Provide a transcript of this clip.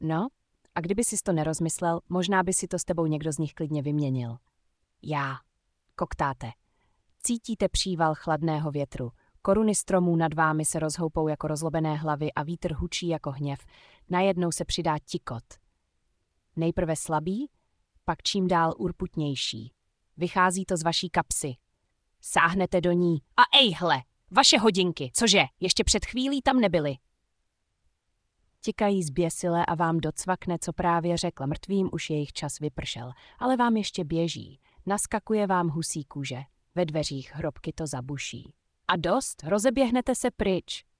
No, a kdyby sis to nerozmyslel, možná by si to s tebou někdo z nich klidně vyměnil. Já. Koktáte. Cítíte příval chladného větru. Koruny stromů nad vámi se rozhoupou jako rozlobené hlavy a vítr hučí jako hněv. Najednou se přidá tikot. Nejprve slabý, pak čím dál urputnější. Vychází to z vaší kapsy. Sáhnete do ní a ejhle, vaše hodinky, cože, ještě před chvílí tam nebyly. Tikají zběsile a vám docvakne, co právě řekla, mrtvým už jejich čas vypršel, ale vám ještě běží. Naskakuje vám husí kůže. Ve dveřích hrobky to zabuší. A dost, rozeběhnete se pryč.